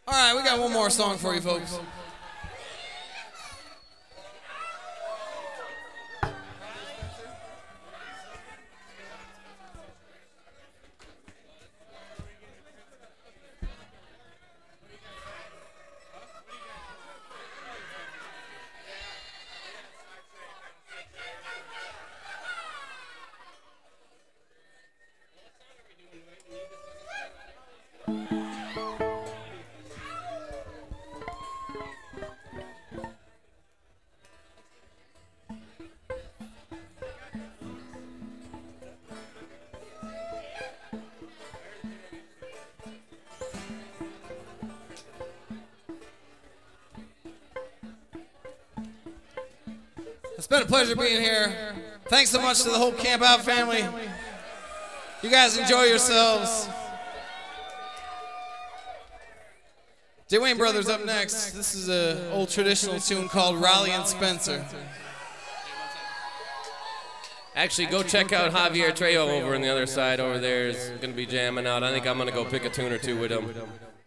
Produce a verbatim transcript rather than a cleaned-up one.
All right, we got one more song for you folks. It's been a pleasure being here. Thanks so much to the whole Camp Out family. You guys enjoy yourselves. Dwayne Brothers up next. This is an old traditional tune called Raleigh and Spencer. Actually, go check out Javier Trejo over on the other side over there. Is going to be jamming out. I think I'm going to go pick a tune or two with him.